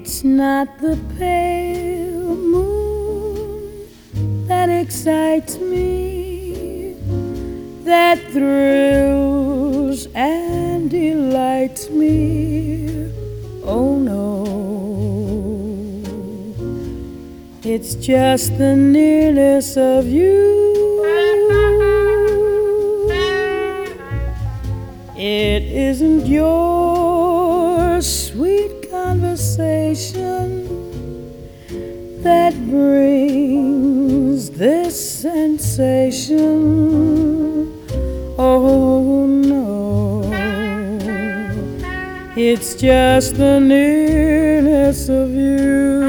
It's not the pale moon that excites me, that thrills and delights me. Oh no, it's just the nearness of you. It isn't your sweet conversation that brings this sensation. Oh no, it's just the nearness of you.